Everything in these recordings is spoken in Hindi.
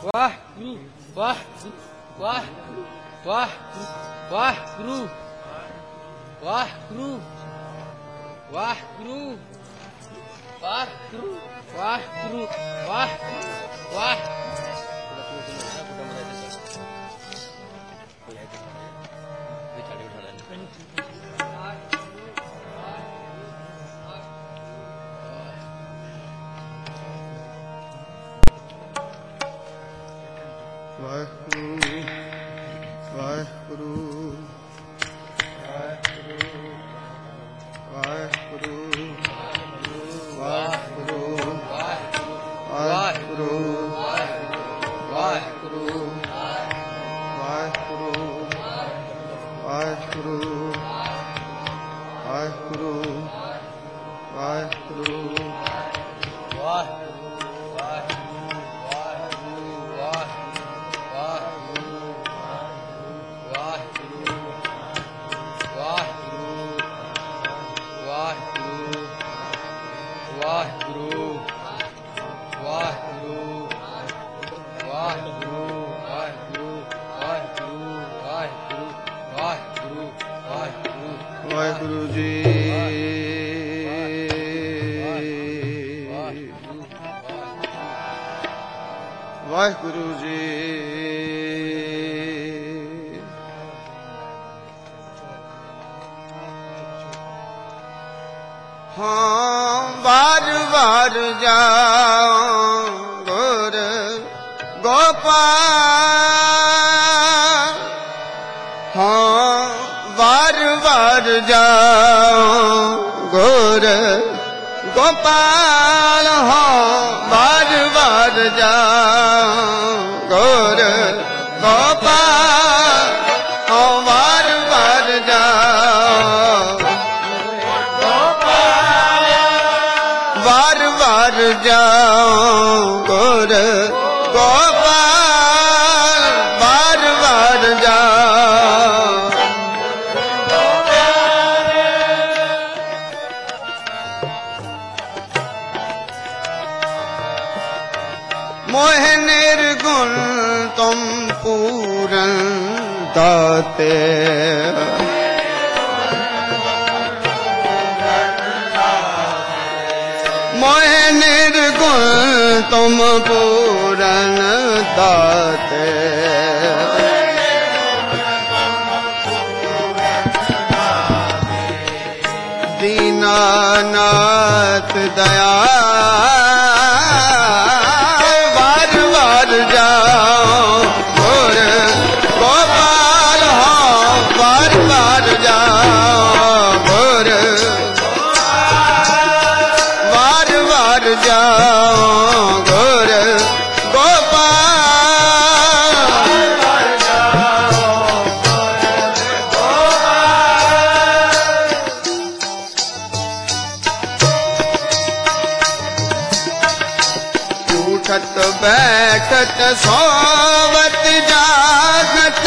वाहगुरु वाहगुरु वाहगुरु वाहगुरु वाहगुरु वाहगुरु वाहगुरु वाहगुरु वाहगुरु वाह वाहिगुरु जी वाहिगुरु जी हाँ बार बार जाओ गुर गोपाल हाँ बार बार जाओ गुर गोपाल हाँ बार बार जाओ गुर गोपाल हाँ बार बार जाओ बार बार जाओ गुर गोपाल बार बार जाओ मोह निर्गुण तुम पूरन दाते मोह निर्गुण तुम पूरन दाते दीनानाथ दया बार बार जाओ गुर गोपाल हाँ बार बार जाओ गुर बार बार जाओ गुर उठत बैठत सोवत जागत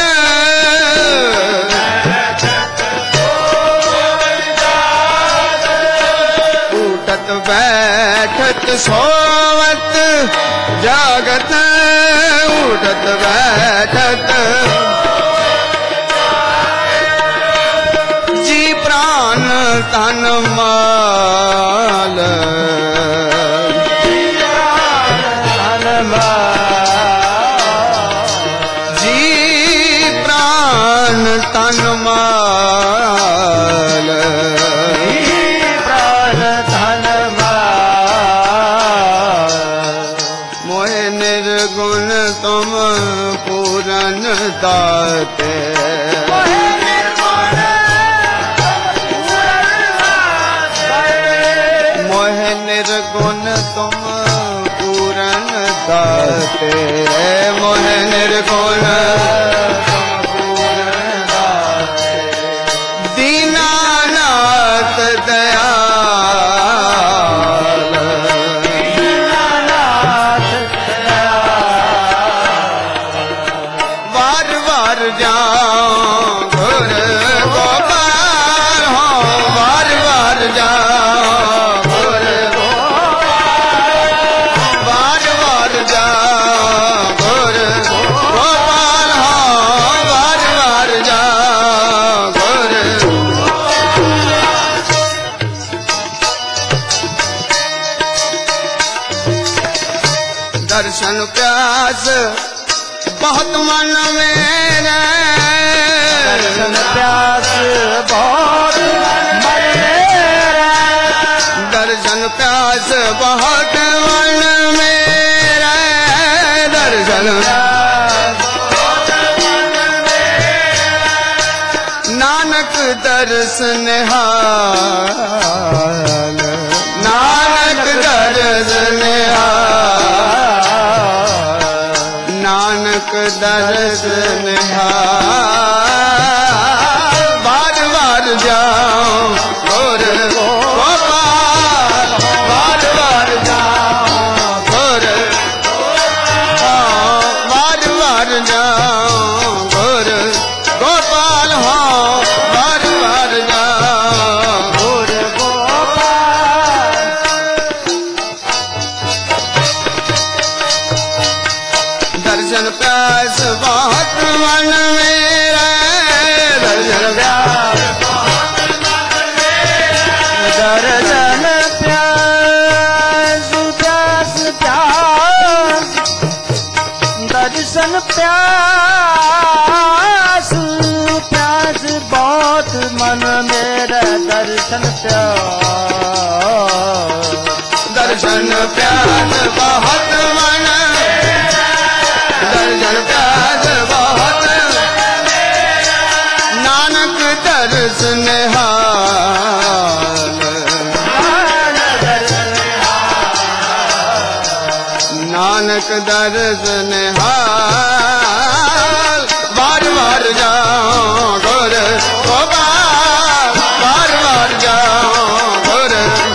उठत बैठत सोवत जागत उठत बैठत जी प्राण तन माल जी प्राण तन माल प्राण तन माल मोह निर्गुण तुम पूरन दाते मोह निर्गुण तुम पूरन दाते मोह निर्गुण दीनानाथ दयाल बार बार जाओ गुर गोपाल हाँ बार बार जाओ गुर बार बार जाओ गुर प्यास बहुत मन मेरे, दर्शन प्यास बहुत मन मेरा, दर्शन प्यास बहुत मन मेरा, दर्शन नानक दर्श निहाल, नानक दर्श निहाल, नानक दर्श निहाल। बार बार जाओ गोर गोपाल, बार बार जाओ गोर, बार बार जाओ गोर गोपाल, हाँ बार बार जाओ गोर गोपाल। दर्शन प्यास बहुत मन मेरा, दर्शन प्यास दर्शन प्यास प्यास प्यास, दर्शन प्यास प्यास बहुत मन मेरा, दर्शन प्यास, दर्शन प्यास बहुत मन, दर्शन प्यास बहुत, नानक दर्श निहाल, नानक दर्श निहाल। बार बार जाओ गोर गोपाल, बार बार जाओ गोर,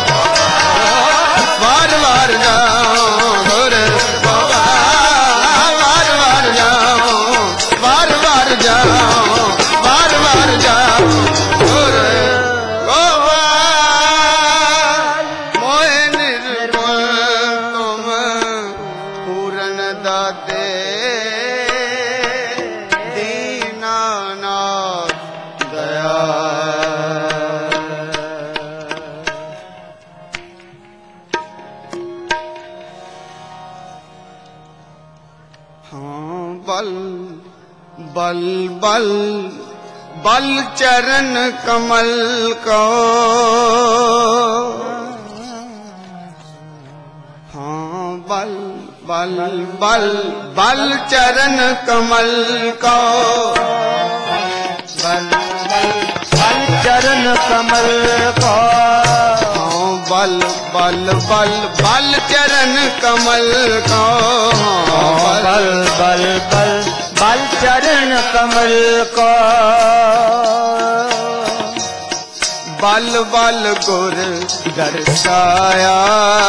बार बार जाओ गोर गोपाल, बार बार जाओ, बार बार जाओ, बार बार जाओ गोर गोपाल। मोहे निर्गुण तुम पूरन दाते, दीनानाथ दयाल। हाँ बल बल बल बल चरण कमल को, हाँ बल बल बल बल चरण कमल को, बल बल बल चरण कमल को, हाँ बल बल बल बल चरण कमल को, बल बल बल बल चरण कमल को, बल बल गुर दर्शाया,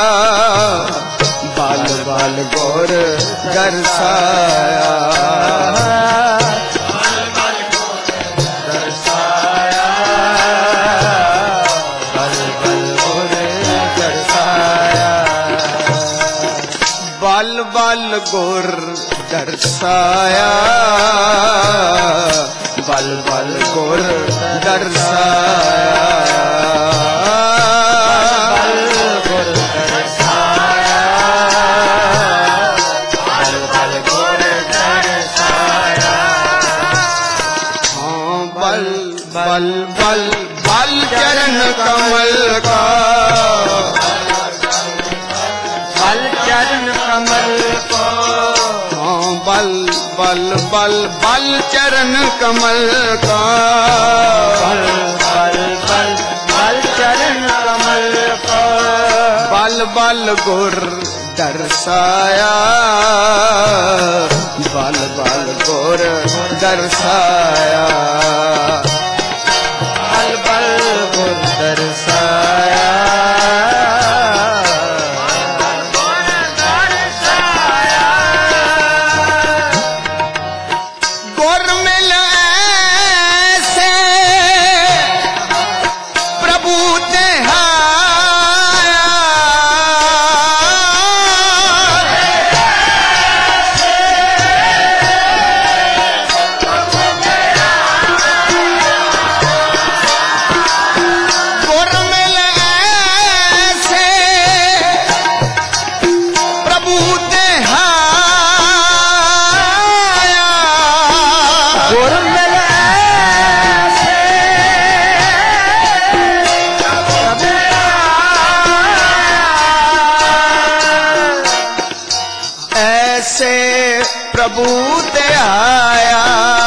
बल बल गुर दर्शाया, बल बल गुर दर्शाया, बल बल गुर दर्शाया, बल बल गुर दर्शाया, बल गुर दर्शाया, बल बल गुर दर्शाया, हाँ बल बल बल बल चरण कमल का, बल चरण कमल को, हाँ बल बल बल बल चरण कमल का, बल बल बल बल चरण कमल को, बल बल गुर दर्शाया, बल बल गुर दर्शाया, बल बल गुर दर्शाया, गुर मिल ऐसे प्रभु तिहाया, प्रभु ते आया,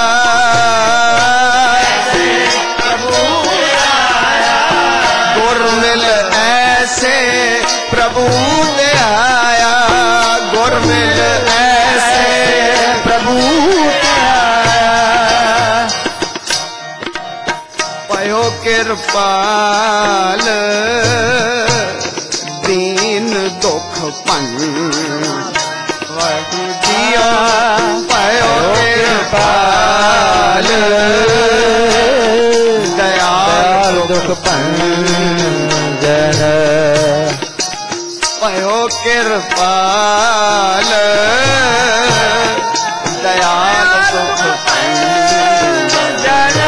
गुर मिल ऐसे प्रभु ते आया, गुर मिल ऐसे प्रभु ते आया। पयो कृपाल दीन दुख पन दिया, पयो कृपाल दयाल दुख पंजन, पयो कृपाल दयाल दुख पंजन।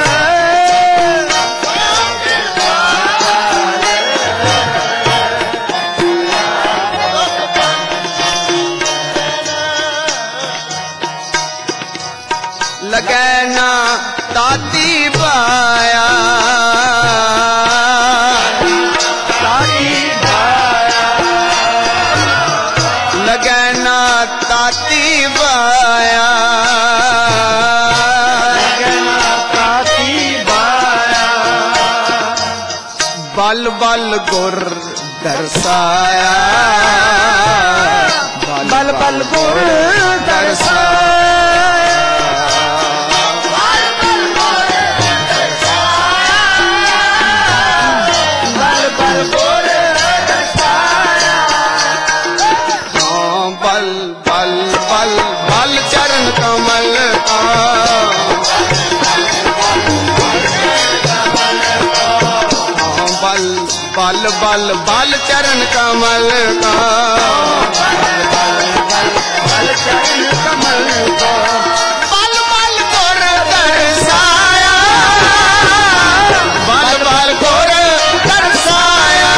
लगैना ताती बाया, ताती बाया, लगैना ताती बाया, लगैना ताती बाया। बल बल गुर दर्शाया, बल बल गुर दर्शाया, कमल का बल बल बल बल चरण कमल का, बल चरण कमल का, बल बल गुर दर्शाया, बल बल गुर दर्शाया,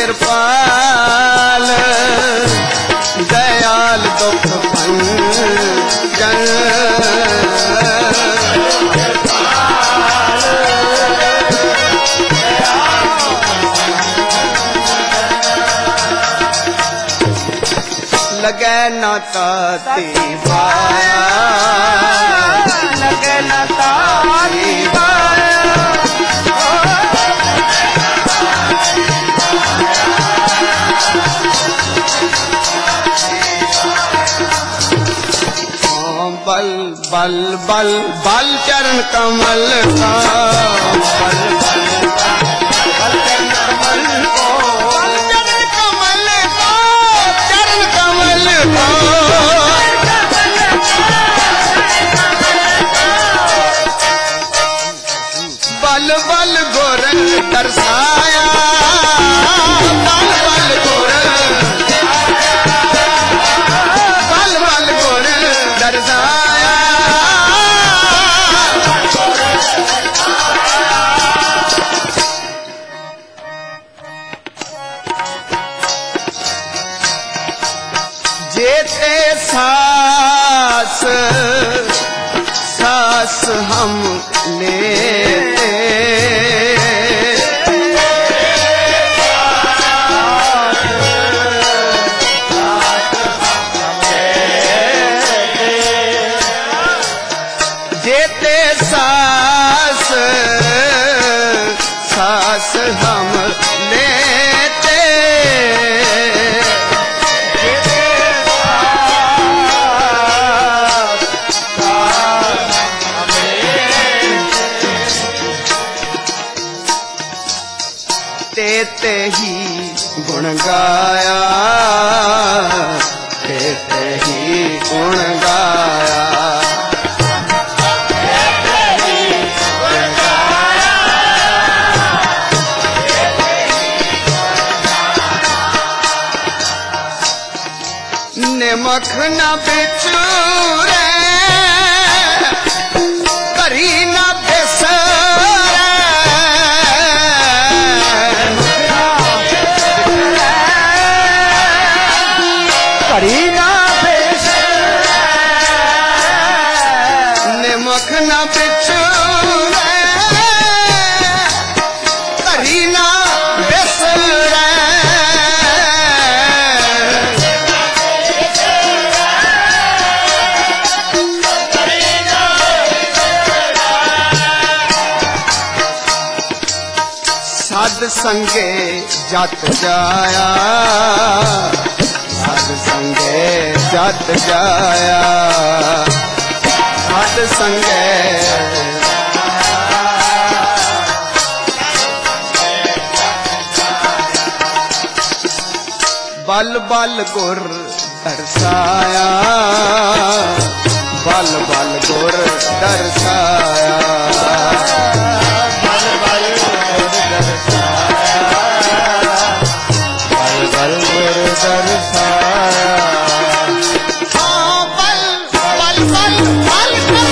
कृपाल दयाल दुख भंजन लगे न ताती बाया लगे न तारी बाया बल बल बल बल चरण कमल का बल बल चरण कमल को चरण कमल को चरण कमल को बल बल गोर दर्शाया बल बल गोर बल बल गोर दर्शाया जेते सास सास हम लेते जेते सास सास हम लेते तेते ही गुण गाया तेते ही गुण गाया निमख न बिचूरे करी न बिसरे करीना निमख न बिचूरे करी न बिसरे साध संगे जत जाया साध संगे जत जाया साध संगे बल बल गुर दर्शाया बल बल गुर दर्शाया बल बल गुर दर्शाया बल बल गुर दर्शाया हाँ बल बल बल बल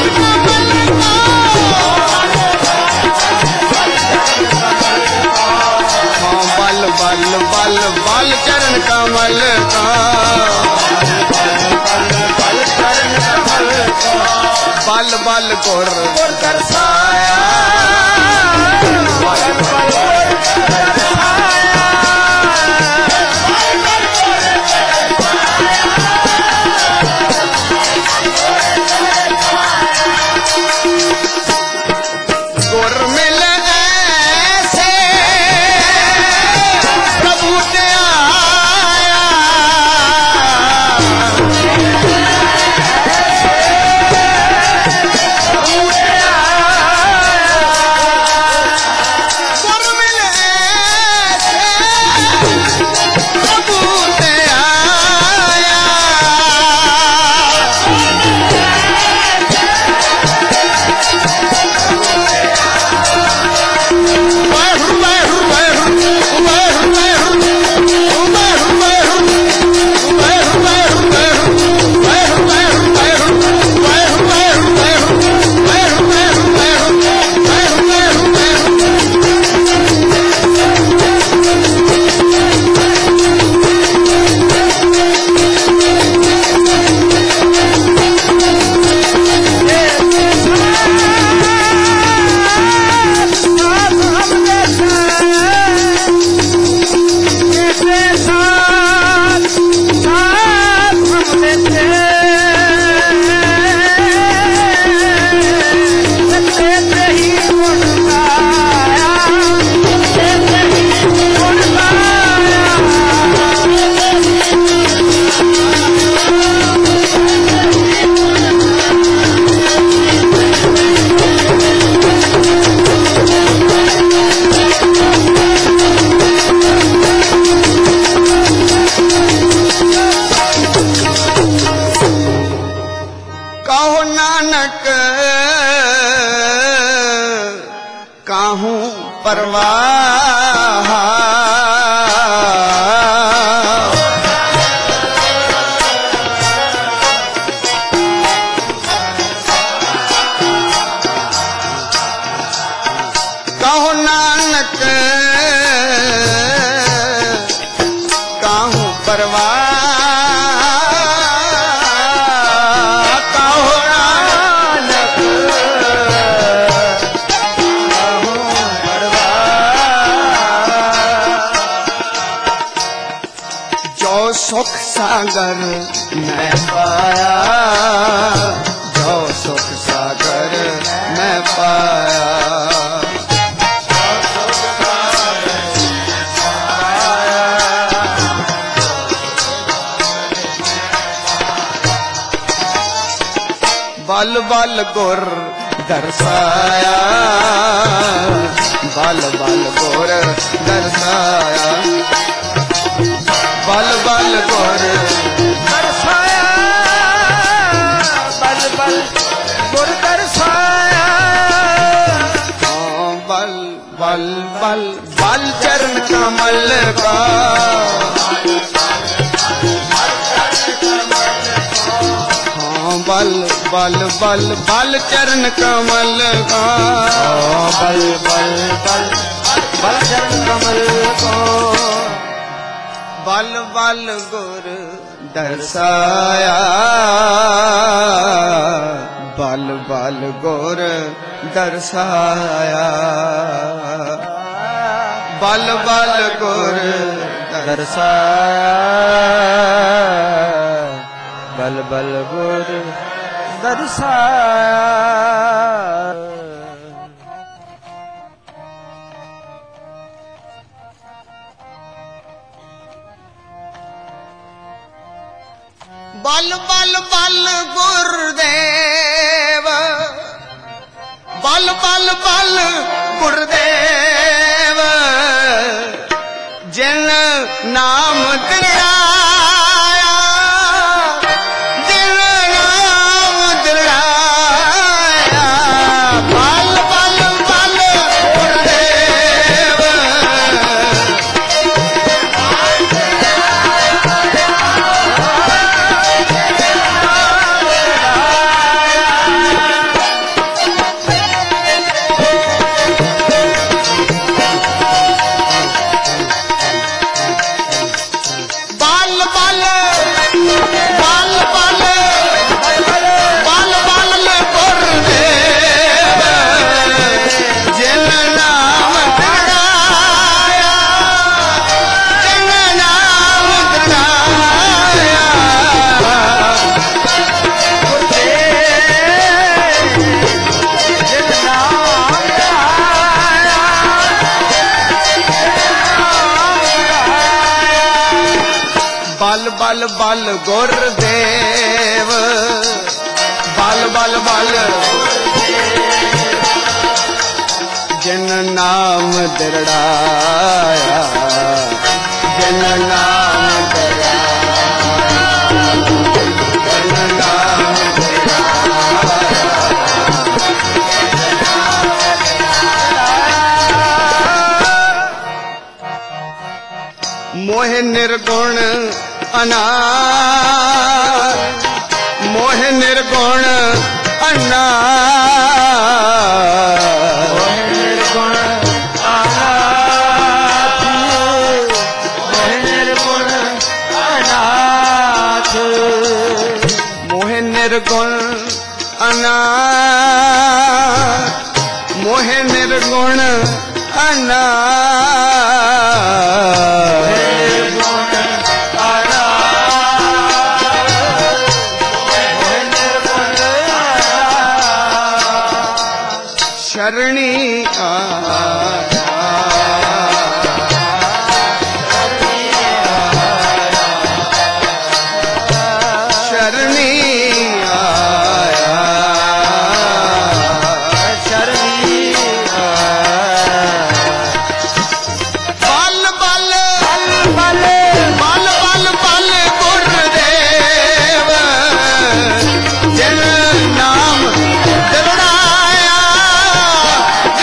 हाँ बल बल बल बल चरण कमल का बल चरण कमल का बल बल गुर दर्शाया बल बल गुर मिल ऐसे प्रभु ने आया गुर मिल सुख सागर मैं पाया, जो सुख सागर मैं पाया। बल बल गुर दर्शाया, बल बल गुर दर्शाया, बल बल गुर दर्शाया, बल बल गुर दर्शाया। बल बल बल बल चरण कमल का, बल बल बल बल चरण कमल का, बल बल बल बल चरण कमल को। बल बल गुर दर्शाया, बल बल गुर दर्शाया, बल बल गुर दर्शाया, बल बल गुर दर्शाया। बल बल बल गुरुदेव, बल बल बल गुरुदेव, जिन नाम दिलाया, जिन नाम दिलाया, बल बल बल गुरुदेव। बल बल बल गुरुदेव, बल बल बल जिन नाम दिलाया, जिन नाम दिलाया, जिन नाम दिलाया। मोह निर्गुण अनार, मोह निर्गुण अनार, मोह निर्गुण अनाथ, मोह निर्गुण अनाथ, मोह निर्गुण अनाथ, मोह निर्गुण अनाथ, शरणी शरणी आया, शरणी बल बल बल बल बल बल गुरुदेव, जिन नाम दिलाया,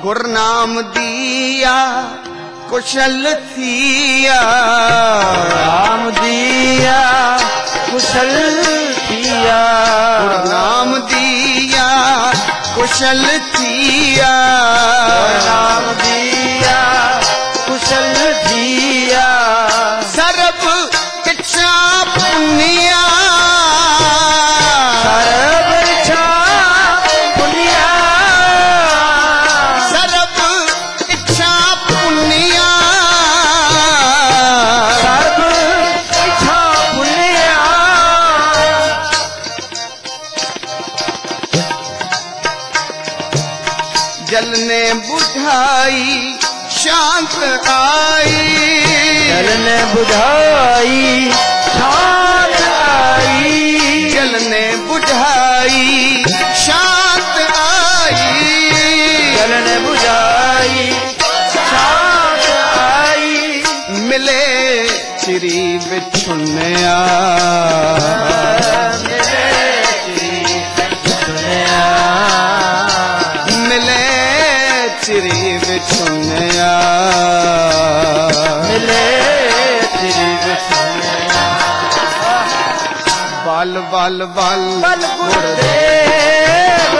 गुरनाम दिया कुशल थिया राम दिया कुशल थिया गुरनाम दिया कुशल थिया राम दिया कुशल थिया सर्व इच्छा पुनिया सर्व इच्छा पुनिया सर्व इच्छा पुनिया सर्व इच्छा पुनिया जल ने बुझाई शांत आई जल ने बुझाई शांत आई जल ने बुझाई शांत आई जल ने बुझाई शांत आई मिले चिरी बिछुनिया मिले चिरी बिछुनिया मिले तेरी बिछुनिया बाल बाल बाल बल गुरुदेव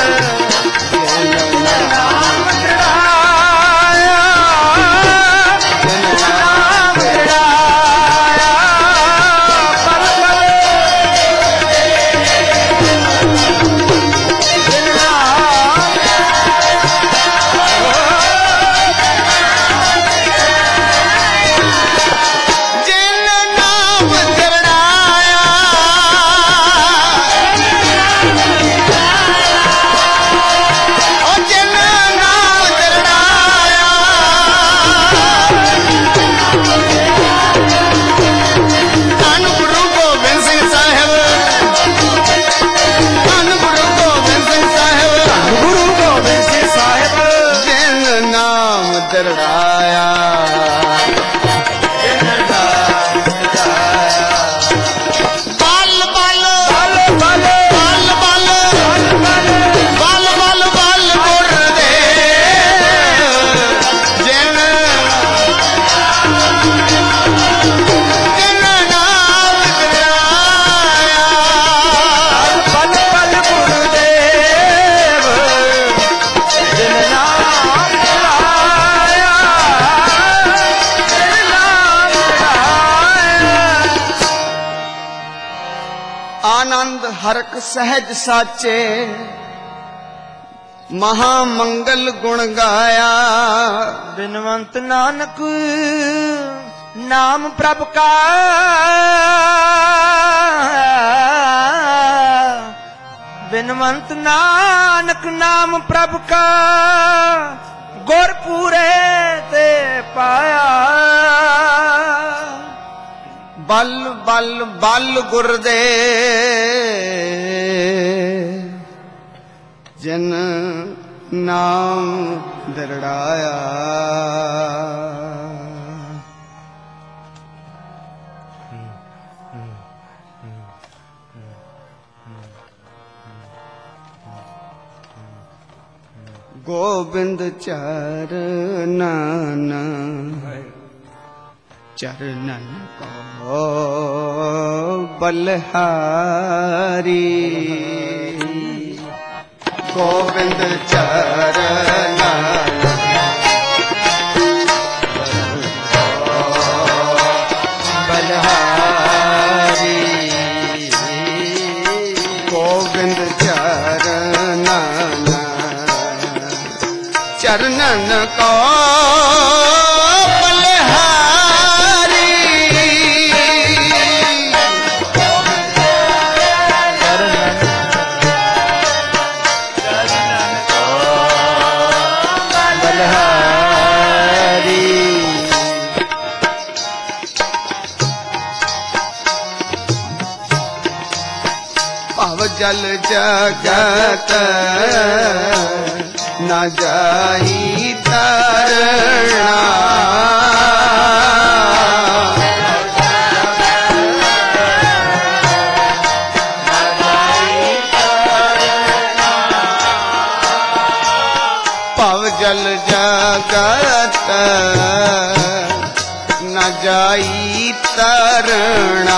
नाम चढ़ाया नाम चढ़ाया बल बल जिन नाम चढ़ाया ओ जिन नाम चढ़ाया धन गुरु गोबिंद सिंह साहिब धन गुरु गोबिंद सिंह साहिब गुरु गोबिंद सिंह साहिब जिन नाम चढ़ाया बाल बाल बल बल बाल बाल बल बाल बाल बाल गुरुदेव जिन जिन नाम चढ़ाया बल बल गुरुदेव जिन नाम चढ़ाया जिन नाम चढ़ाया आनंद हरक सहज साचे महामंगल गुण गाया बिनवंत नानक नाम प्रभ का बिनवंत नानक नाम प्रभ का गुर पूरे ते पाया बल बल बल गुरुदेव जिन नाम दरड़ाया गोविंद चरणन चरणन को बलहारी गोविंद चरणन बलहारी गोविंद चरणन चरणन को बलहारी भव जल जगत न जाई तरना पवजल जगत न जाई तरना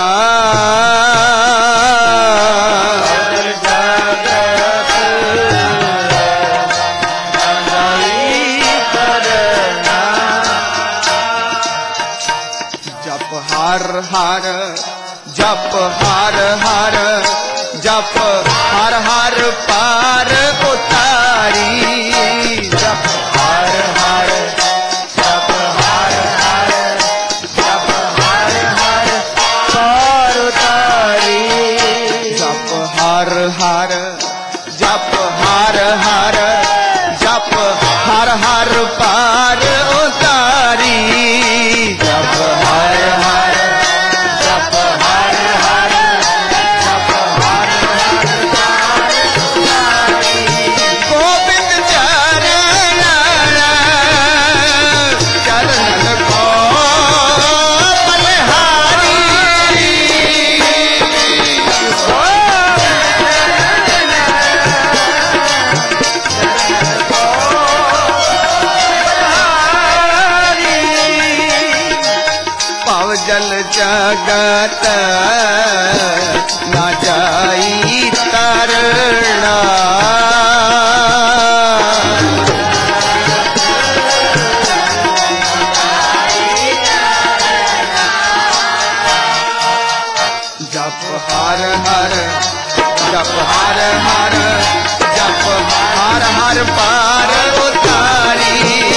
हर हर जप हर हर जप हर हर पार उतारी जप हर हर जप हर हर जप हर हर पार उतारी जप हर हर जप हर हर जप हर हर पार उतारी जप हर हर जल जगत न जाई तरना जप हर हर जप हर हर जप हर हर पार उतारी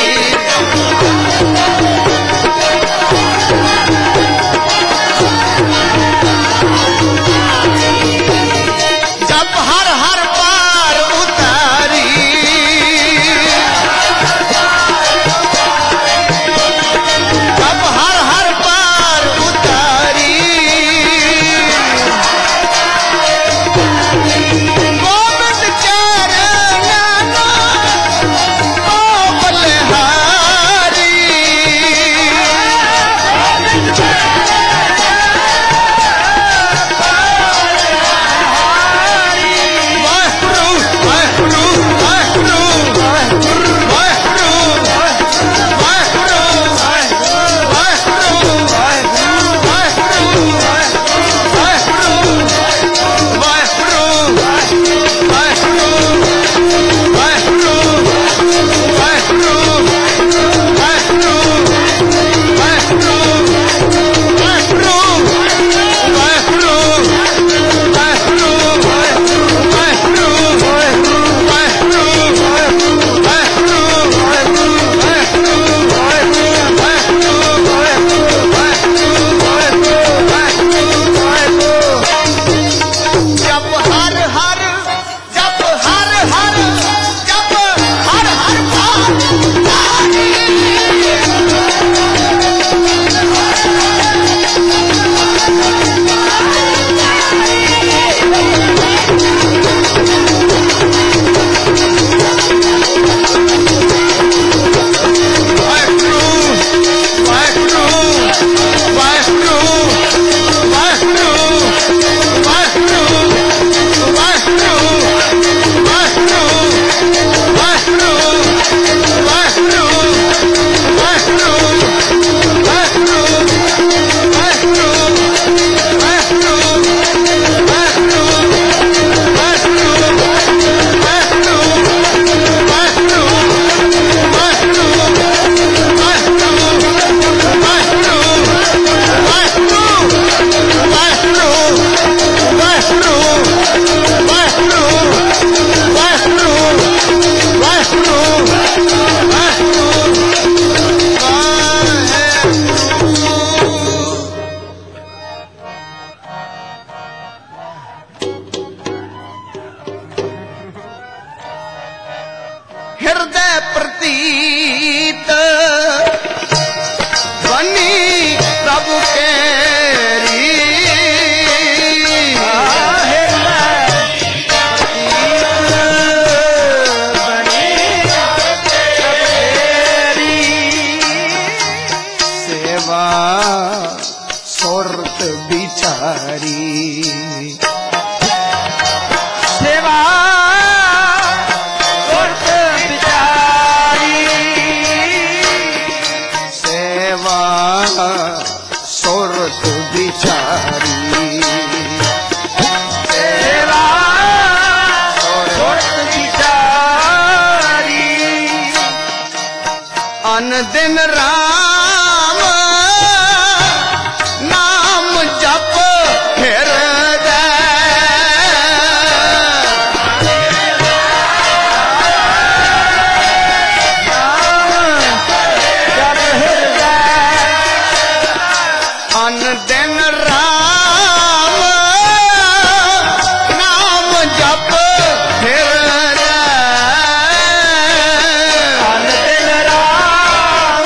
हृदय प्रतीत बनी प्रभु केरी सेवा सुरत बिचारी सेवा सुरत बिचारी अन दिन राम नाम जप हृदय अन दिन राम नाम जप हृदय अन दिन राम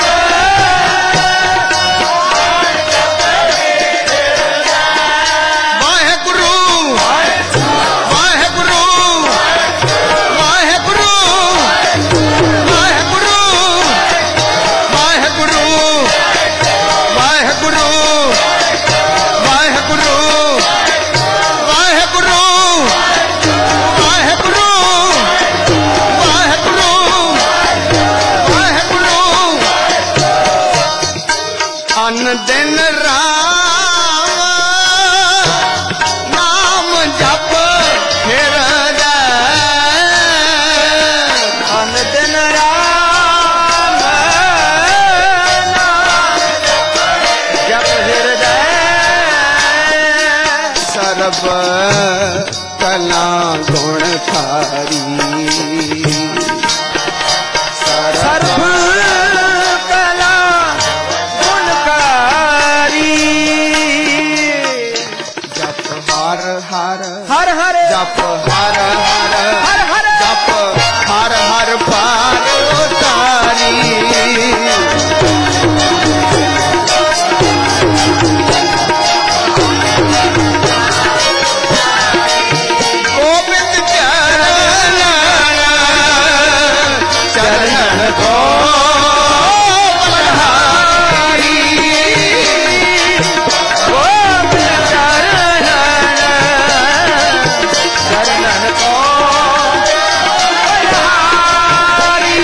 वाहेगुरु वाहेगुरु वाहेगुरु वाहेगुरु वाहेगुरु वाहेगुरु वाहेगुरु वाहेगुरु वाहेगुरु वाहेगुरु वाहेगुरु अन दिन राम नाम जप हृदय अन दिन राम जप हृदय सर्व कला गुणकारी सर्व कला गुणकारी जप हर हर हर हर जप हर हर हर हर जप हर हर पार उतारी गोविंद चरण चरण को बलिहारी गोविंद चरण चरणन को बलिहारी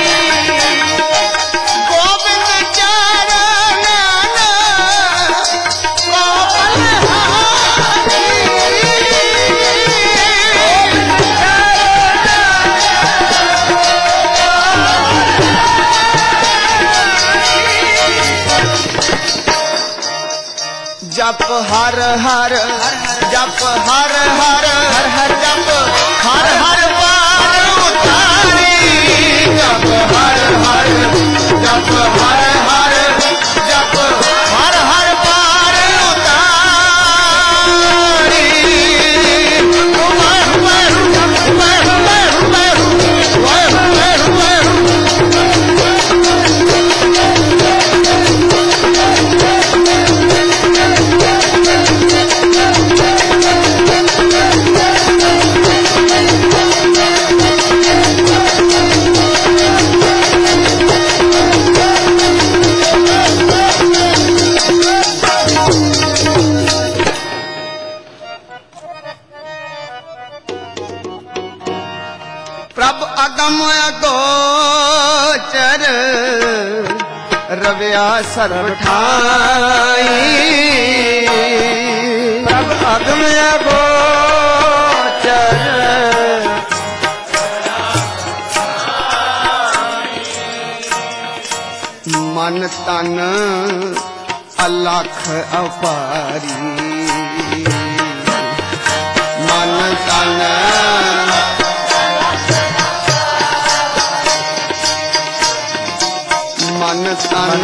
गोविंद चरण को जप हर हर जप हर हर हर हर जप हर हर पार उतारी जप हर हर जप हर हर जप हर हर पार उतारी प्रभ अगम गोचर रव्या सर्व ठाई प्रभ अगम गोचर मन तन अलख अपारी मन तन मन तन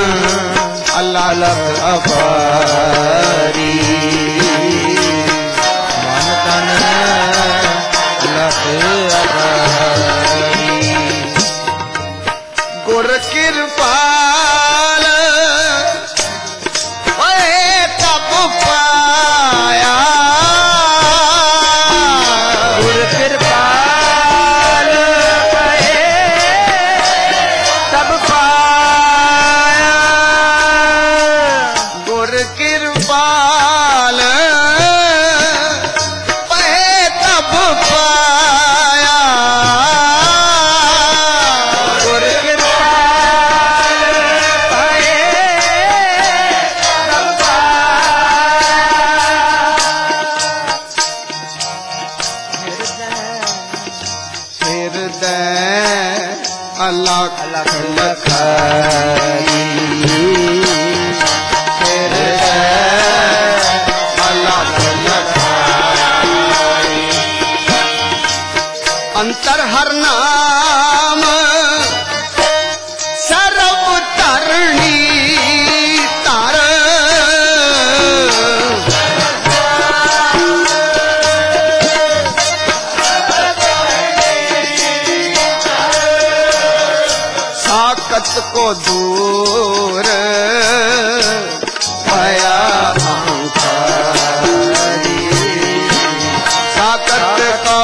अलख अपारी मन तन अलख अपारी गुर कृपाल ओए तब पाया गुर कृपाल कहे तब पाया गुर कृपाल पहे तब पाया गुर कृपाल अलख लखारी अंतर हर नाम सर्व तरणी तार साकत को दूर पाया अहंकारी साकत को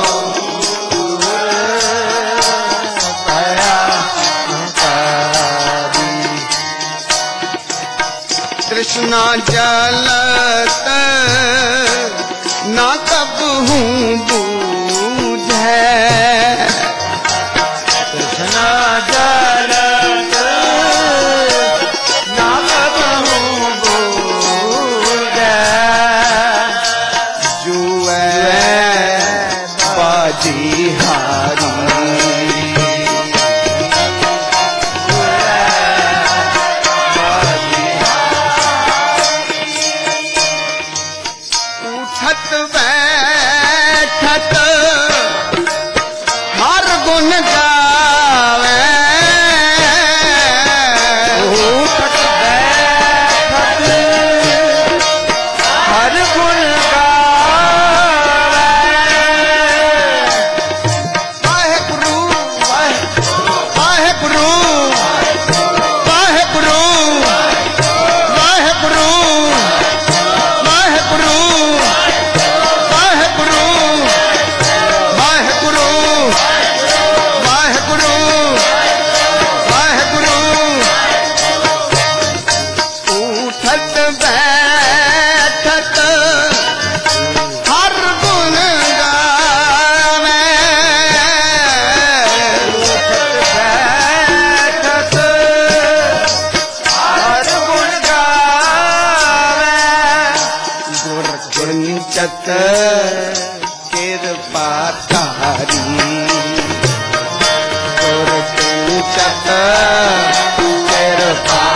कृष्णा जलत ना कब हूँ बूझे कृष्णा जलत ना कब हूँ बूझे जुए बाजी हारी बैठत हर गुण गावे उठत बैठत हर गुण गावे वाहेगुरु वाहेगुरु वाहेगुरु वाहेगुरु वाहेगुरु कृपा तारी गुरकिंचत कृपा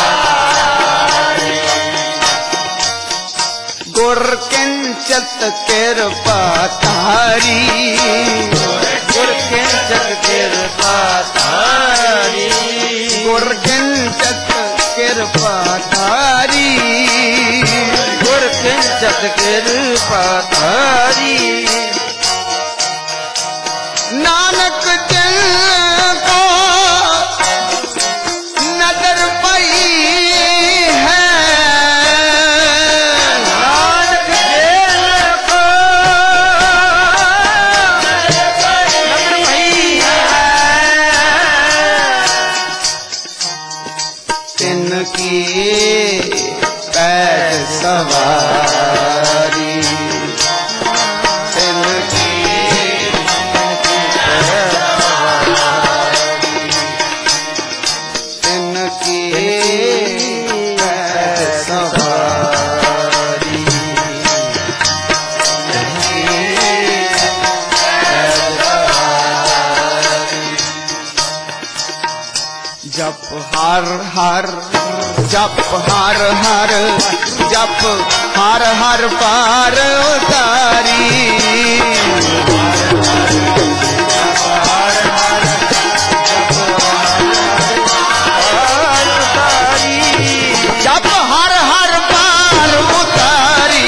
गुरकिंचत कृपा तारी गुरकिंचत कृपा तारी गुरकिंचत कृपा तारी गुरकिंचत कृपा तारी नानक जन को नजर पई है नानक जन को नजर पई है तिनकी पैर सवारी जप हर हर जप हर हर जप हर हर पार उतारी जप हर हर पार उतारी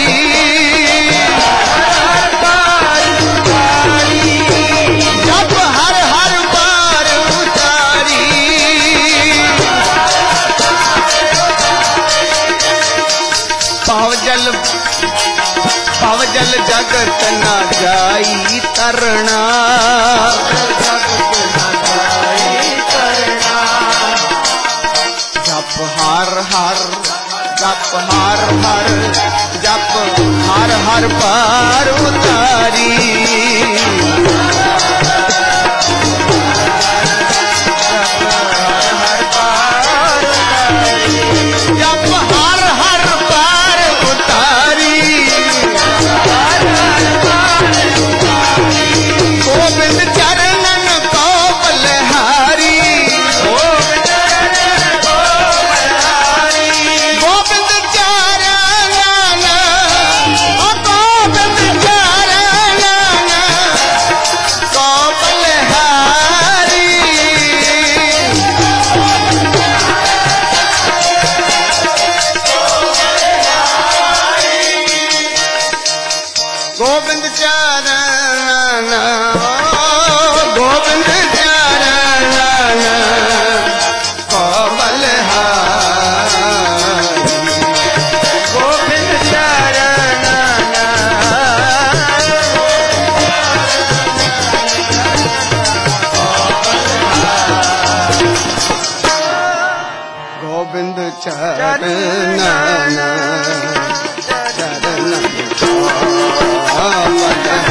जप हर हर पार उतारी पावजल जगत न जाई तरना जप हर हर जप हर हर जप हर हर पार उतारी जप हर हर पार उतारी गोविंद चरणन को बलिहारी चरण कमल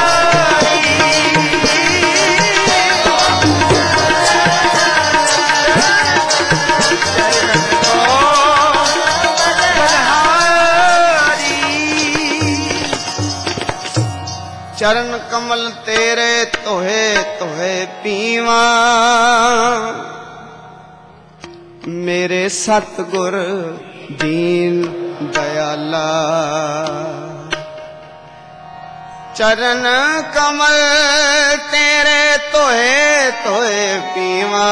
चरण कमल तेरे तोहे तोहे पीवा मेरे सतगुर दीन दयाला चरण कमल तेरे तोहे तोहे पीवा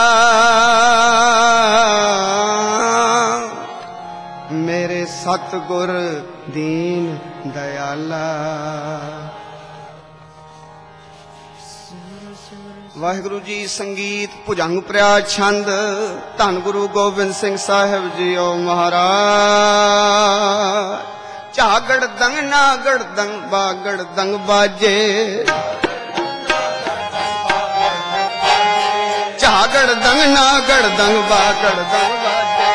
मेरे सतगुर दीन दयाला वाहिगुरु जी संगीत भुजंग प्रिया छंद धन गुरु गोबिंद सिंह साहिब जी ओ महाराज झागड़ दंग नागड़ दंग बागड़ दंग बाजे झागड़ दंग नागड़ दंग बागड़ दंग बाजे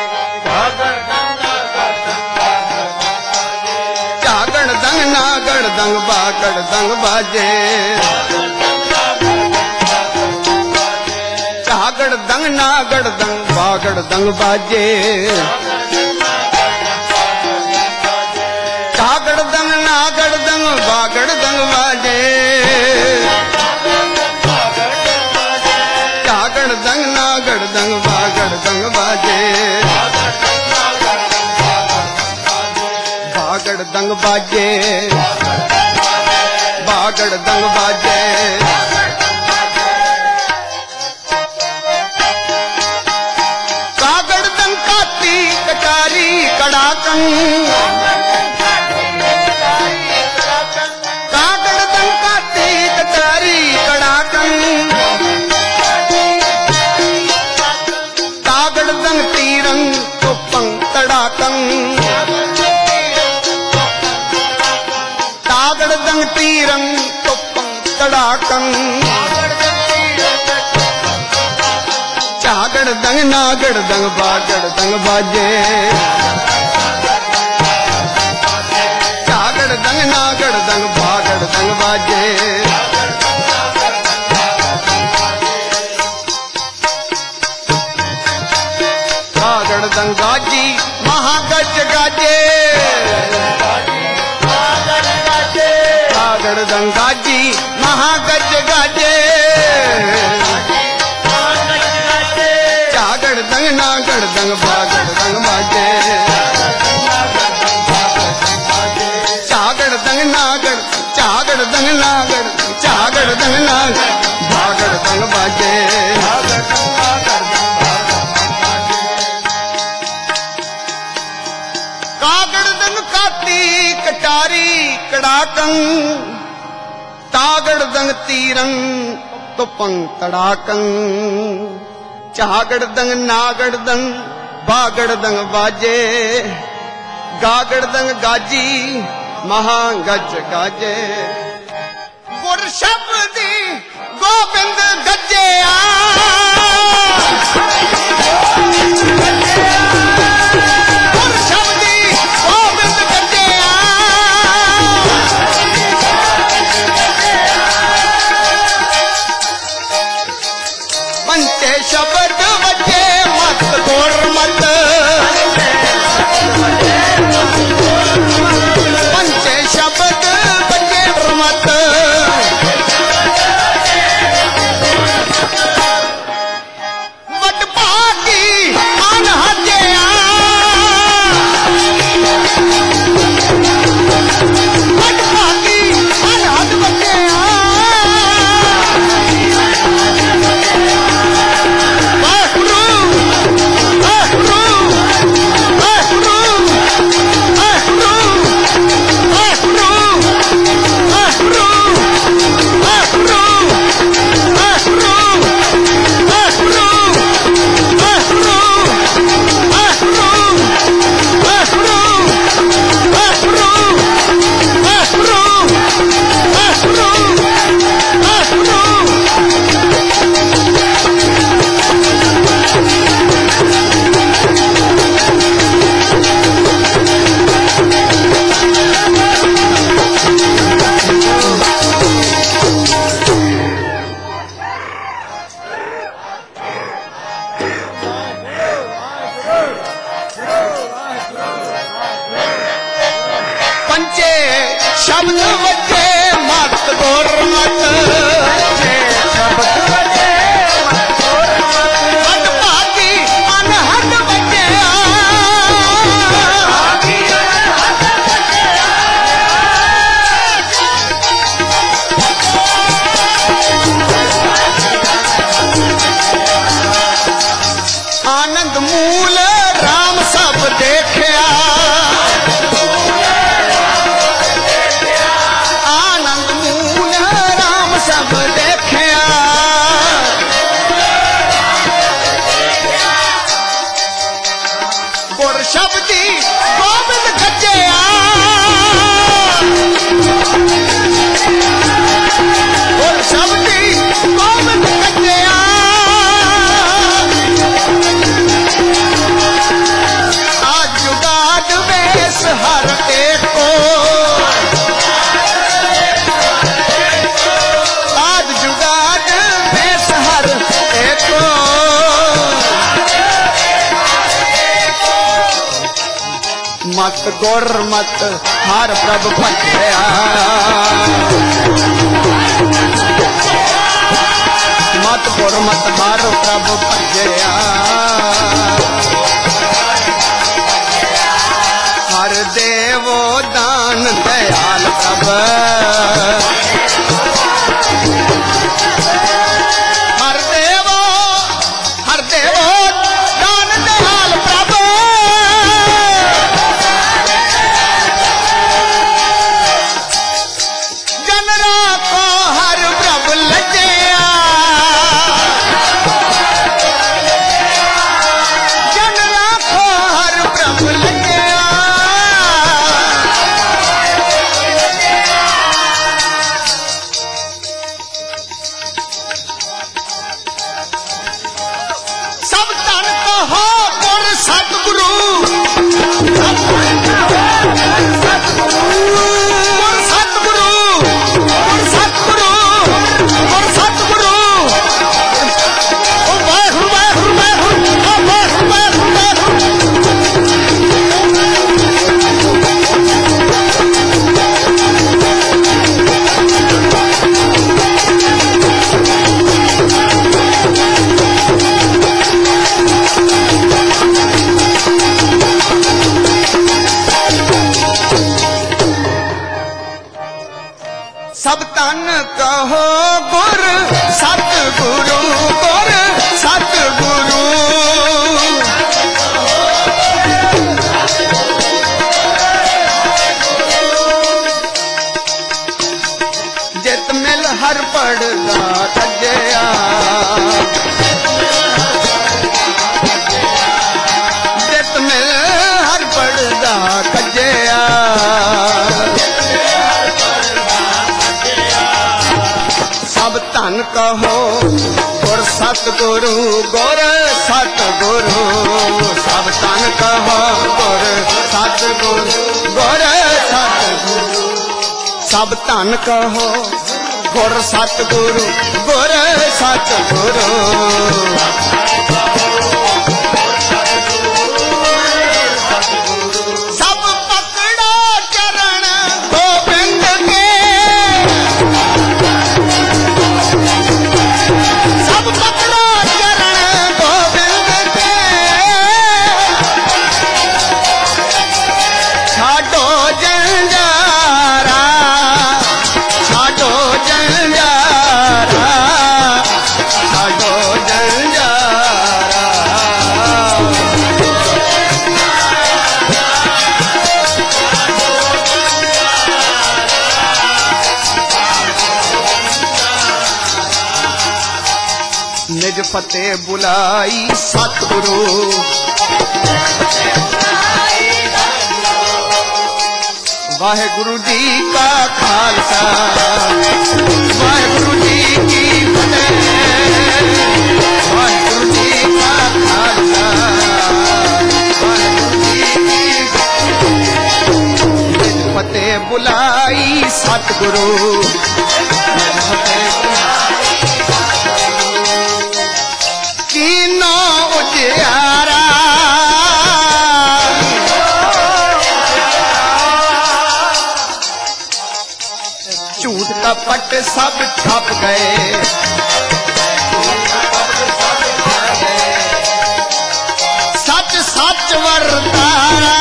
झागड़ दंग नागड़ दंग बागड़ दंग बाजे झागड़ दंग नागड़ दंग बागड़ दंग बाजे झागड़ दंग नागड़ दंग बागड़ दंग बाजे झागड़ दंग नागड़ दंग बागड़ दंग बाजे बागड़ दंग बाजे बागड़ दंग बाजे कड़ाकन कागड़ दंग काटी कटारी कड़ाकन कागड़ दंग तीरंग तुपंग तड़ाकन कागड़ दंग तीरंग तुपंग तड़ाकन झागड़ दंग नागड़ दंग बागड़ दंग बाजे झागड़ दंग नागड़ दंग बागड़ दंग बाजे बागड़ दंग गाजी महागज गाजे बागड़ दंग गाजी महागज गाजे झागड़ दंग नागड़ दंग बागड़ दंग बाजे झागड़ दंग नागड़ झागड़ दंग नागड़ झागड़ दंग नागड़ बागड़ दंग बाजे कागड़ दंग काटी कटारी कड़ाकन तागड़ दंग तीरंग तुपंग तड़ाकन झागड़ दंग नागड़ दंग बागड़ दंग बाजे गागड़ दंग गाजी महागज गाजे गुर शब्दी गोबिंद गजे गुर शब्दी गोबिंद गजे पंचे शब्द बजे मत गोर मत पंचे शब्द बजे मत वट पाकी मान हजे वट पाकी मान हद बजे वाहिगुरु शब्द बचे मत गुरमत शब्द बचे मत गुरमत हट भागी अनहद बचे आनंद मूल राम सब देखिया आनंद मूल राम सब देखिया गुर शब्दी गोबिंद खचिया गुर शब्दी गोबिंद खचिया आज जुगाड़ वेश हर एक को आज जुगाड़ वेश हर एक को मत गुर मत हर प्रभु भजया मत गुर मत हर प्रभु भजया हर देवो दान दयाल प्रभु हर देवो दान दयाल प्रभु जनरा को हर प्रभु लजया जनरा को हर प्रभु लजया सब तन कहो गुर सतगुरु गुर सतगुरु गुर सतगुरु गुर सतगुरु ओ वाहिगुरु वाहिगुरु वाहिगुरु ओ वाहिगुरु वाहिगुरु सब तन कहो गुर सतगुरु गुर सतगुरु जित मिल हर पड़दा तजया जित मिल हर पड़दा तजया सब धन कहो गुर सतगुरु गुर सतगुरु सब धन कहो गुर सतगुरु गुर सतगुरु सब धन कहो गुर सतगुरु गुर सतगुरु सब पकड़ो चरण गोविंद के सब पकड़ो चरण गोविंद के छाड़ो जंजारा छाड़ो जंजारा छाड़ो जंजारा निज फतेह बुलाई सतगुरु वाहिगुरु जी का खालसा वाहिगुरु जी की फतेह वाहिगुरु जी का खालसा वाहिगुरु जी की फतेह बुलाई सतगुरु कीनो उजियारा शब्द सब छप गए। सच सच वरतारा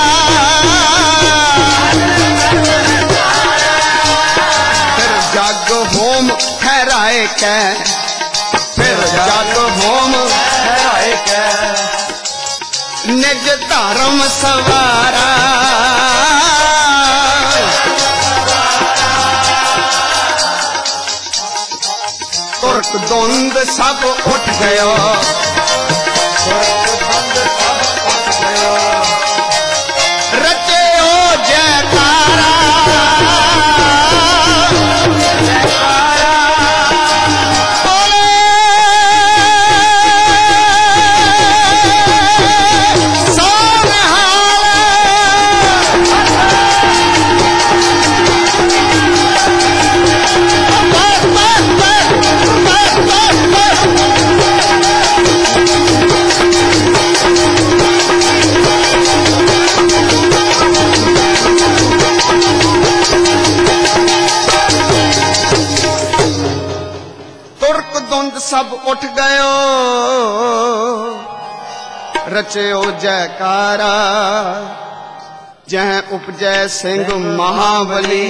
फिर जग होम ठहराए कै, फिर जग होम ठहराए कै, निज धर्म सवारा। तुर्क द्वंद सब उठ गयो, रचे ओ जयकारा। सब उठ गयो, रचयो जयकारा। जह उपजय सिंह महाबली,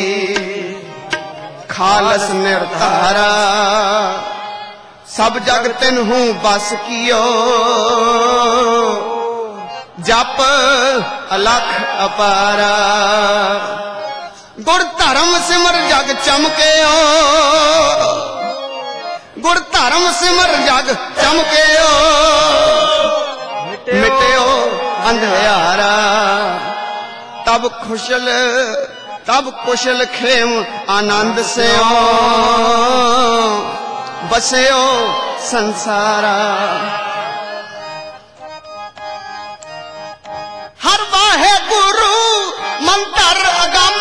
खालस निर्धारा। सब जग तिन्हू बस कियो, जप अलख अपारा। गुर धर्म सिमर जग चमकेओ, गुर धर्म सिमर जग चमकेओ। मिटेओ अंधियारा, तब कुशल खेम आनंद से बसेओ संसारा। हर वाहे गुरु मंत्र अगम,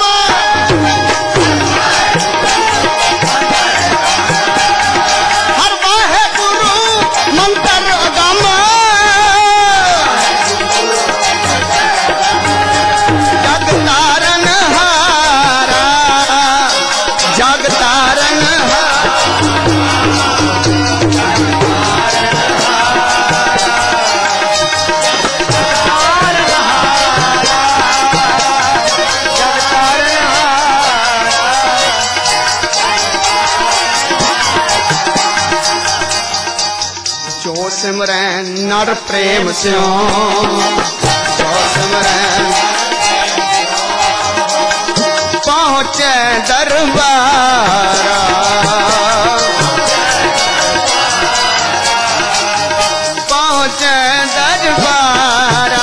सिमरैन नर प्रेम स्यों, जो सिमरैन पहुँचे दरबारा। पहुँचे दरबारा,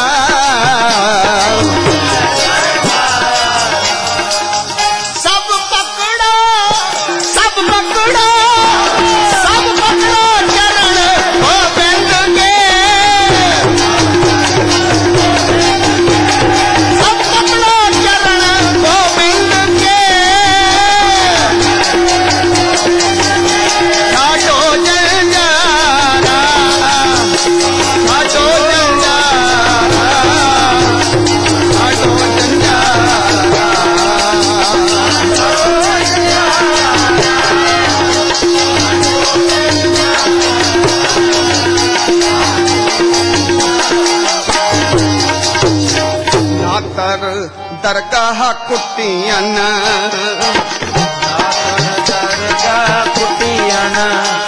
सब पकड़ो, सब पकड़ो, सब पकड़ो चरण गोविंद के। सब पकड़ो चरण गोविंद के। छाटो जंजारा, छाटो जंजारा, छाटो जंजारा। नातर दरगाह कुटियन, दरगाह कुटियन,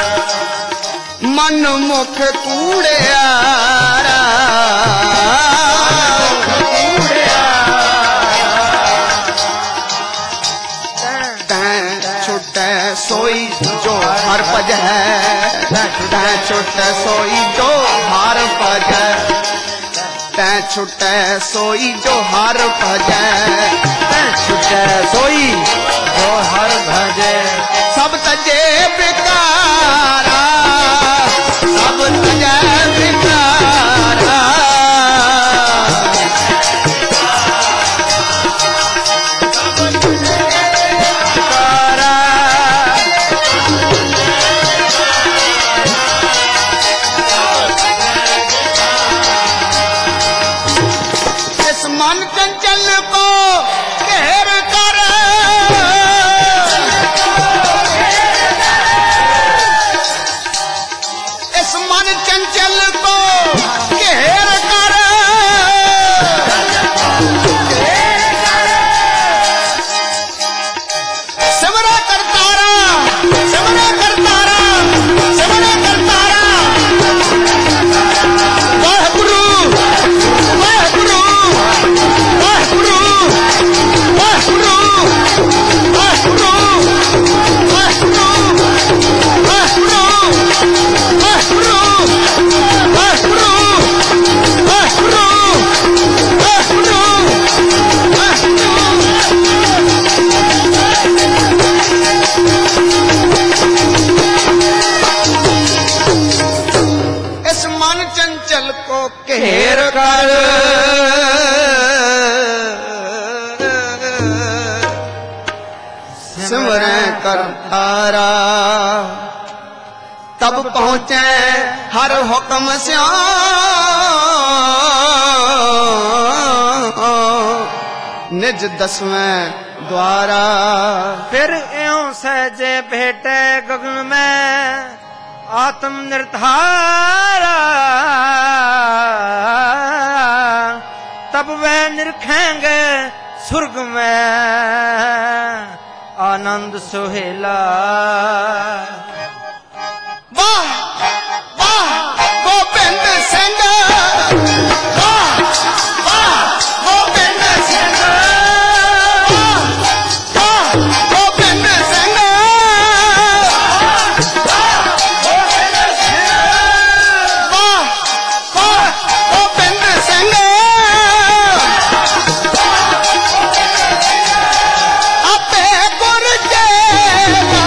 मन मुख कूड़ियारा। तैं छुटे सोई जो हर पज है, तैं छुटे सोई जो हर पज है। तैं छुटे सोई जो हर भजे, तैं छुटे सोई जो हर भजे। सब तजे बिकारा, सब तजे बिकारा। मन चंचल को घेर कर, दिल को घेर कर सिमरै कर तारा तब पहुँचे हर हुक्म स्यां निज दसवें द्वारा। फिर एवं सहजे भेटे गगन में आत्म निर्धारा तब वह निरखेंगे स्वर्ग में आनंद सुहेला। वाह वाह गोबिंद सिंह वाह वाह गोबिंद सिंह वाह गोबिंद सिंह वाह वाह गोबिंद सिंह आपे गुर देवा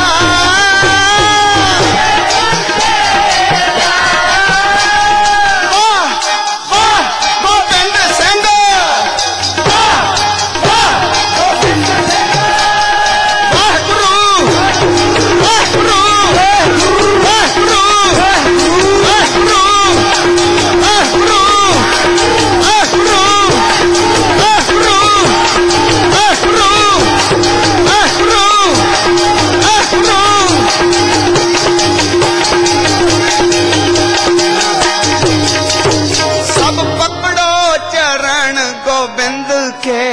गोविंद के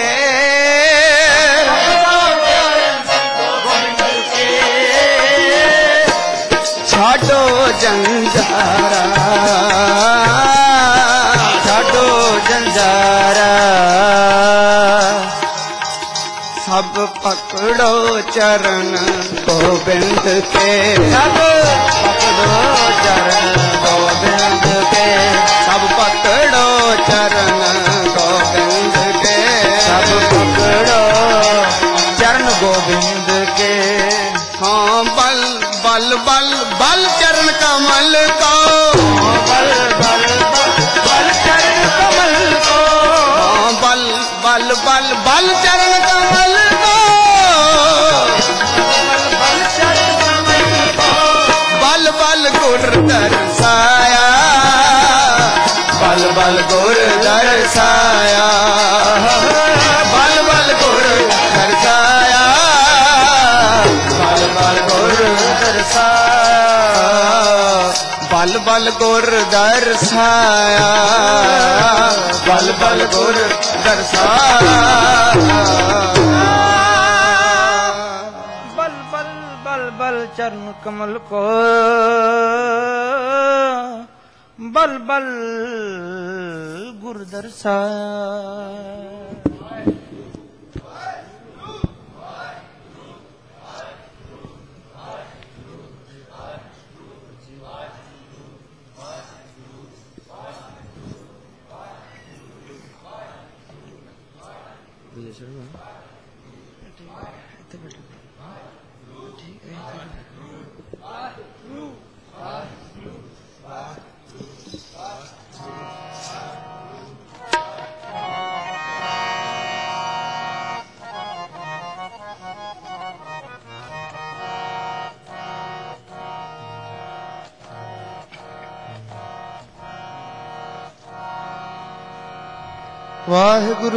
छाड़ो जंजारा छाड़ो जंजारा सब पकड़ो चरण गोविंद के सब पकड़ो चरण गोविंद के सब पकड़ो चरण गोविंद के सब पकड़ो चरण गोविंद के। हाँ बल बल बल बल चरण कमल को बल बल बल चरण कमल को हाँ बल बल बल बल चरण कमल को बल चरण कमल को बल बल गुर दर्शाया बल बल गुर दर्शाया बल बल गुर दर्शाया बल बल गुर दर्शाया बल बल गुर दर्शाया बल बल गुर दर्शाया बल बल बल बल चरण कमल को बल बल गुर दर्शाया। वाहिगुरु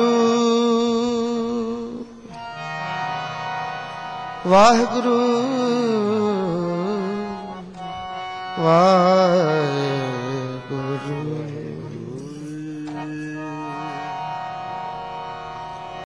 वाहिगुरु वाहिगुरु